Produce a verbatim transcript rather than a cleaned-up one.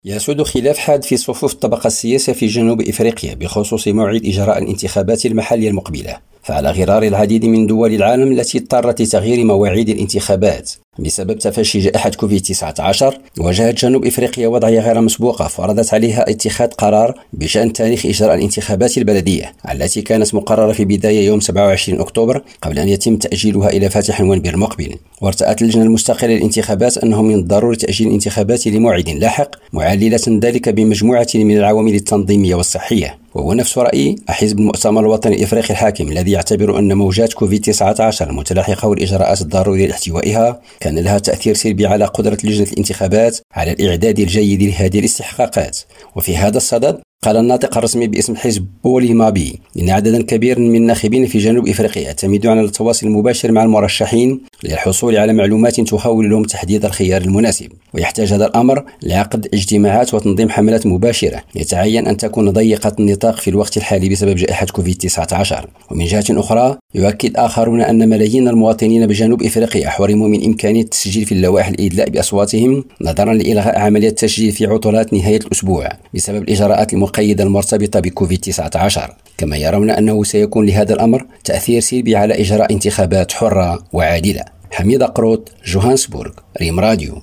يسود خلاف حاد في صفوف الطبقة السياسية في جنوب إفريقيا بخصوص موعد إجراء الانتخابات المحلية المقبلة، فعلى غرار العديد من دول العالم التي اضطرت لتغيير مواعيد الانتخابات بسبب تفشي جائحة كوفيد تسعة عشر، واجهت جنوب إفريقيا وضعية غير مسبوقة فرضت عليها اتخاذ قرار بشأن تاريخ إجراء الانتخابات البلدية التي كانت مقررة في بداية يوم سبعة وعشرين أكتوبر قبل أن يتم تأجيلها إلى فاتح نوفمبر المقبل. وارتأت اللجنة المستقلة للانتخابات أنه من الضروري تأجيل الانتخابات لموعد لاحق، معللة ذلك بمجموعة من العوامل التنظيمية والصحية. وهو نفس رأي حزب المؤتمر الوطني الإفريقي الحاكم الذي يعتبر أن موجات كوفيد تسعة عشر المتلاحقة والإجراءات الضرورية لاحتوائها كان لها تأثير سلبي على قدرة لجنة الانتخابات على الإعداد الجيد لهذه الاستحقاقات. وفي هذا الصدد قال الناطق الرسمي باسم حزب بولي مابي إن عددا كبيرا من الناخبين في جنوب إفريقيا يعتمدون على التواصل المباشر مع المرشحين للحصول على معلومات تحاول لهم تحديد الخيار المناسب، ويحتاج هذا الأمر لعقد اجتماعات وتنظيم حملات مباشرة يتعين أن تكون ضيقة النطاق في الوقت الحالي بسبب جائحة كوفيد تسعة عشر. ومن جهة أخرى يؤكد آخرون أن ملايين المواطنين بجنوب إفريقيا حرموا من إمكانية التسجيل في اللوائح الإدلاء بأصواتهم نظرا لإلغاء عملية التسجيل في عطلات نهاية الأسبوع بسبب الإجراءات المقيدة المرتبطة بكوفيد تسعة عشر، كما يرون أنه سيكون لهذا الأمر تأثير سلبي على إجراء انتخابات حرة وعادلة. حميد قروط، جوهانسبورغ، ريم راديو.